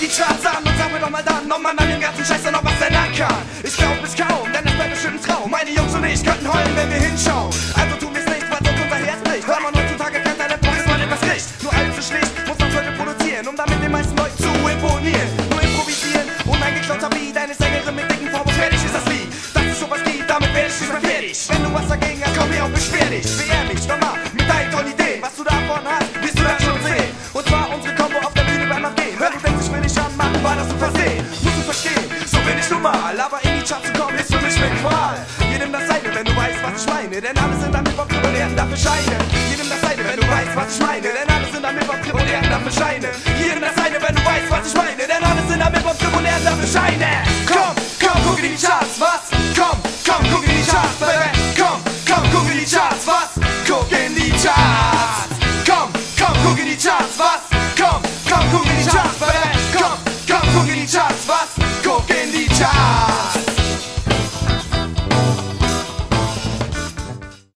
die Charts an und sag mir doch mal dann, ob man an dem ganzen Scheiß noch was ändern kann. Ich glaub es kaum, denn es bleibt bestimmt ein Traum. Meine Jungs und ich könnten heulen, wenn wir hinschauen. Also tun wir's nicht, was uns unser Herz bricht. Weil man heutzutage kein Talent braucht, bis man etwas kriegt. Nur allzu schlicht muss man Viertel produzieren, um damit den meisten Leuten zu imponieren. Nur improvisieren und ein geklauter Beat, eine Sängerin mit dicken Form und fertig ist das Lied. Dass es sowas gibt, damit werde ich nicht mehr fertig. Wenn du was dagegen hast, komm her und beschwer dich. Beehr mich doch mal mit deinen tollen Ideen. Was du davon hast, wirst du dann schon sehen. Und zwar unsere Kombo auf der Bühne beim Abgehen. Wenn du denkst, ich will dich anmachen, war das zu versehen. Musst du verstehen, so bin ich normal. Aber in die Charts zu kommen, ist für mich eine Qual. Jedem das seine, wenn du weißt, was ich meine. Denn alle sind am Mittwoch und lernen dafür Scheine. Jedem das seine, wenn du weißt, was ich meine. Denn alle sind am Mittwoch und lernen dafür Scheine. Jedem das seine, wenn du weißt, was ich meine. Denn alle sind am Mittwoch und lernen dafür Scheine. Komm, komm, guck in die Charts, was? Komm, komm, guck in die Charts, baby. Komm, komm, guck in die Charts, was? Guck in die Charts. Komm, komm, guck in die Charts, was? Komm, komm, guck in die Charts, baby. Komm, komm, guck in die Charts, was? Guck in die Charts.